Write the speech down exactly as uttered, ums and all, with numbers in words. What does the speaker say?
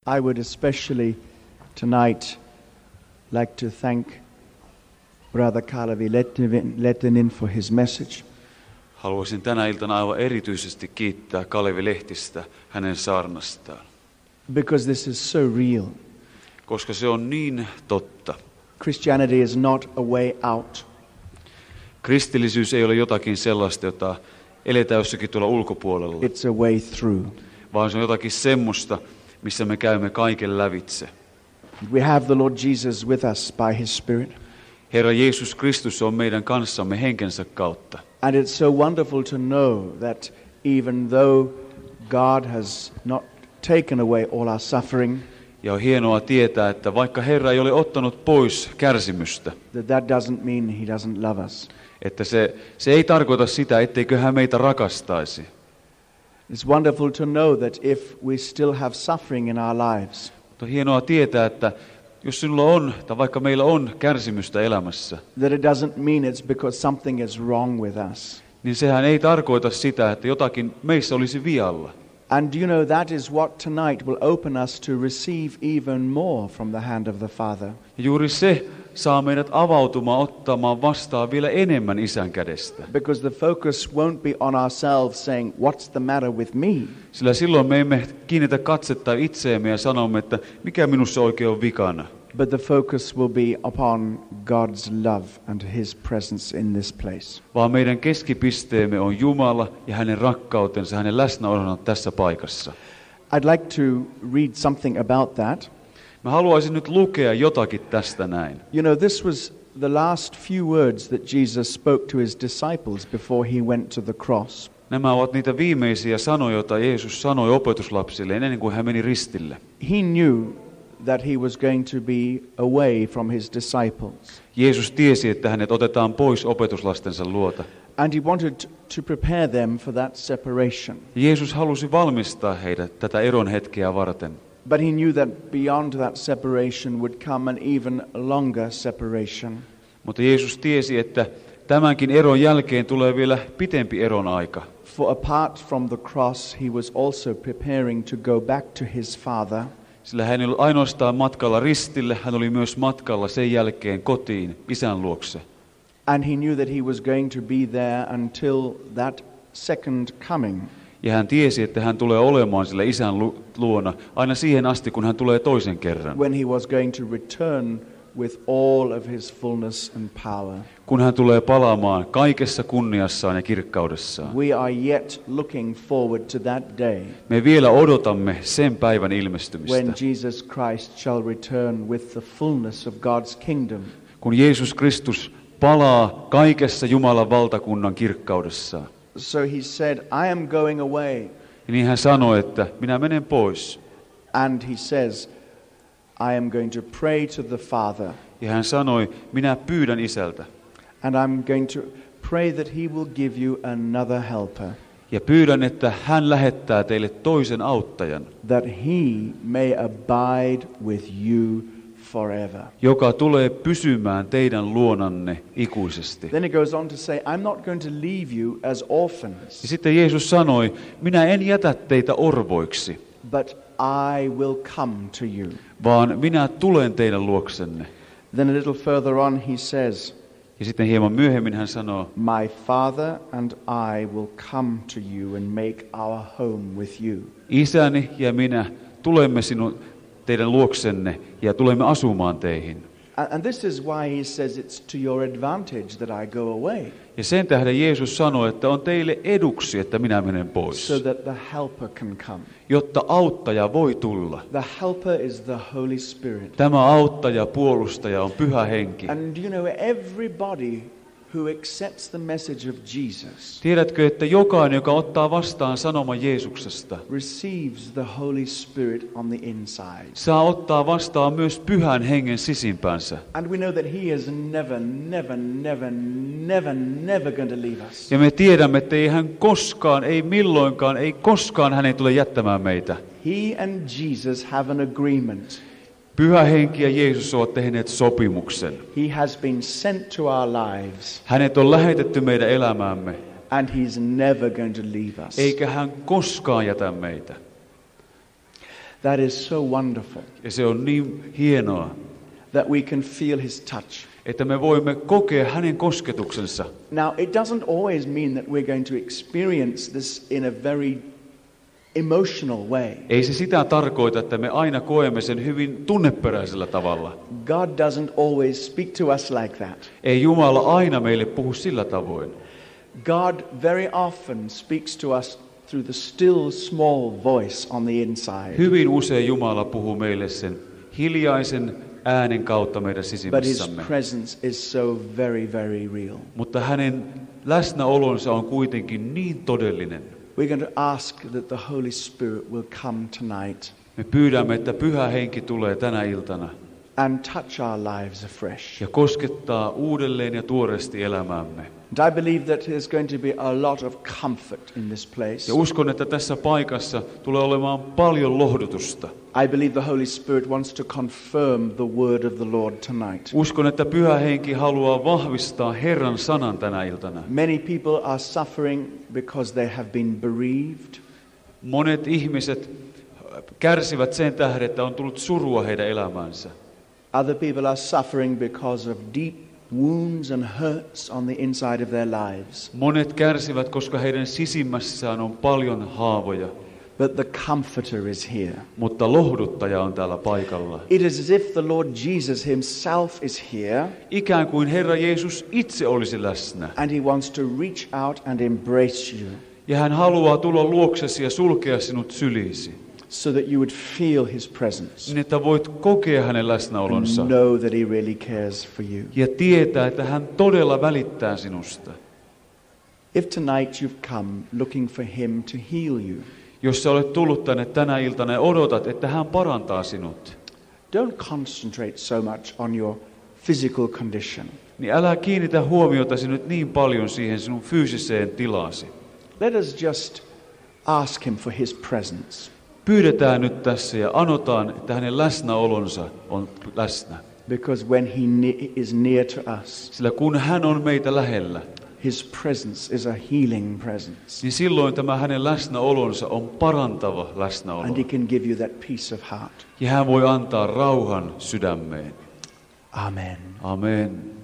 I would especially tonight like to thank Brother Kalevi Lehtinen for his message. Haluaisin tänä iltana aivan erityisesti kiittää Kalevi Lehtistä hänen saarnastaan. Because this is so real. Koska se on niin totta. Christianity is not a way out. Kristillisyys ei ole jotakin sellaista, jota eletään jossakin tuolla ulkopuolella. It's a way through. Vaan se on jotakin semmoista, missä me käymme kaiken lävitse. We have the Lord Jesus with us by his Spirit. Herra Jeesus Kristus on meidän kanssamme henkensä kautta. And it's so wonderful to know that even though God has not taken away all our suffering, ja on hienoa tietää, että vaikka Herra ei ole ottanut pois kärsimystä, that that doesn't mean he doesn't love us. Että se, se ei tarkoita sitä, etteikö hän meitä rakastaisi. It's wonderful to know that if we still have suffering in our lives, mutta on hienoa tietää, että jos sinulla on, tai vaikka meillä on kärsimystä elämässä, that it doesn't mean it's because something is wrong with us. Niin sehän ei tarkoita sitä, että jotakin meissä olisi vialla. And you know that is what tonight will open us to receive even more from the hand of the Father. Ja juuri se saa meidät avautumaan, ottamaan vastaan vielä enemmän Isän kädestä. Because the focus won't be on ourselves saying, what's the matter with me? Sillä silloin me emme kiinnitä katsetta itseemme ja sanomme, että mikä minussa oikein on vikana. But the focus will be upon God's love and his presence in this place. Vaan meidän keskipisteemme on Jumala ja hänen rakkautensa, hänen läsnäolonsa tässä paikassa. I'd like to read something about that. Mä haluaisin nyt lukea jotakin tästä näin. You know, this was the last few words that Jesus spoke to his disciples before he went to the cross. Nämä ovat niitä viimeisiä sanoja, joita Jeesus sanoi opetuslapsille ennen kuin hän meni ristille. He knew that he was going to be away from his disciples. Jeesus tiesi, että hänet otetaan pois opetuslastensa luota. And he wanted to prepare them for that separation. Jeesus halusi valmistaa heidät tätä eron hetkeä varten. But he knew that beyond that separation would come an even longer separation. Mutta Jeesus tiesi, että tämänkin eron jälkeen tulee vielä pitempi eron aika. For apart from the cross, he was also preparing to go back to his Father. Sillä hän ei ollut ainoastaan matkalla ristille, hän oli myös matkalla sen jälkeen kotiin Isän luokse. And he knew that he was going to be there until that second coming. Ja hän tiesi, että hän tulee olemaan sillä Isän luona aina siihen asti, kun hän tulee toisen kerran. When he was going to return with all of his fullness and power. Kun hän tulee palaamaan kaikessa kunniassaan ja kirkkaudessaan. We are yet looking forward to that day. Me vielä odotamme sen päivän ilmestymistä. When Jesus Christ shall return with the fullness of God's kingdom. Kun Jeesus Kristus palaa kaikessa Jumalan valtakunnan kirkkaudessaan. So he said, I am going away. Ja niin hän sanoi, että minä menen pois. And he says, I am going to pray to the Father. Ja hän sanoi, minä pyydän Isältä. And I'm going to pray that he will give you another helper. Ja pyydän, että hän lähettää teille toisen auttajan. That he may abide with you forever. Joka tulee pysymään teidän luonanne ikuisesti. Then it goes on to say, I'm not going to leave you as orphans. Ja sitten Jeesus sanoi, minä en jätä teitä orvoiksi. But I will come to you. Vaan minä tulen teidän luoksenne. Then a little further on he says, ja sitten hieman myöhemmin hän sanoo, my Father and I will come to you and make our home with you. Isäni ja minä tulemme sinun teidän luoksenne ja tulemme asumaan teihin. And this is why he says it's to your advantage that I go away. Ja sen tähden Jeesus sanoi, että on teille eduksi, että minä menen pois. So that the helper can come. Jotta auttaja voi tulla. The helper is the Holy Spirit. Tämä auttaja, puolustaja on Pyhä Henki. And you know, everybody who accepts the message of Jesus. Tiedätkö, että jokainen, joka ottaa vastaan sanoman Jeesuksesta, receives the Holy Spirit on the inside. Saa ottaa vastaan myös Pyhän Hengen sisimpänsä. And we know that he is never, never, never, never, never going to leave us. Ja me tiedämme, että ei hän koskaan, ei milloinkaan, ei koskaan hän ei tule jättämään meitä. He and Jesus have an agreement. Pyhä Henki ja Jeesus ovat tehneet sopimuksen. He has been sent to our lives. Hänet on lähetetty meidän elämäämme. And he's never going to leave us. Eikä hän koskaan jätä meitä. That is so wonderful Ja se on niin hienoa, that we can feel his touch. että me voimme kokea hänen kosketuksensa. Now, it doesn't always mean that we're going to experience this in a very emotional way. Ei se sitä tarkoita, että me aina koemme sen hyvin tunneperäisellä tavalla. God doesn't always speak to us like that. Ei Jumala aina meille puhu sillä tavoin. God very often speaks to us through the still small voice on the inside. Hyvin usein Jumala puhuu meille sen hiljaisen äänen kautta meidän But his sisimmässämme. presence is so very, very real. Mutta hänen läsnäolonsa on kuitenkin niin todellinen. We're going to ask that the Holy Spirit will come tonight Me pyydämme, että Pyhä Henki tulee tänä iltana and touch our lives afresh. ja koskettaa uudelleen ja tuoreesti elämäämme. And I believe that there's going to be a lot of comfort in this place. Ja uskon, että tässä paikassa tulee olemaan paljon lohdutusta. I believe the Holy Spirit wants to confirm the word of the Lord tonight. Uskon, että Pyhä Henki haluaa vahvistaa Herran sanan tänä iltana. Many people are suffering because they have been bereaved. Monet ihmiset kärsivät sen tähden, että on tullut surua heidän elämäänsä. Other people are suffering because of deep wounds and hurts on the inside of their lives. Monet kärsivät, koska heidän sisimmässään on paljon haavoja. But the Comforter is here. Mutta lohduttaja on täällä paikalla. It is as if the Lord Jesus himself is here, Ikään kuin Herra Jeesus itse olisi läsnä. and he wants to reach out and embrace you Ja hän haluaa tulla luoksesi ja sulkea sinut syliisi. so that you would feel his presence Niin, että voit kokea hänen läsnäolonsa. and know that he really cares for you. Ja tietää, että hän todella välittää sinusta. If tonight you've come looking for him to heal you, Jos sä olet tullut tänne tänä iltana ja odotat, että hän parantaa sinut, don't concentrate so much on your physical condition. niin älä kiinnitä huomiotasi nyt niin paljon siihen sinun fyysiseen tilaasi. Let us just ask him for his presence, Pyydetään nyt tässä ja anotaan, että hänen läsnäolonsa on läsnä. because when he ne- is near to us, Sillä kun hän on meitä lähellä, his presence is a healing presence, niin silloin tämä hänen läsnäolonsa on parantava läsnäolo. and he can give you that peace of heart. Ja hän voi antaa rauhan sydämeen. Amen. Amen.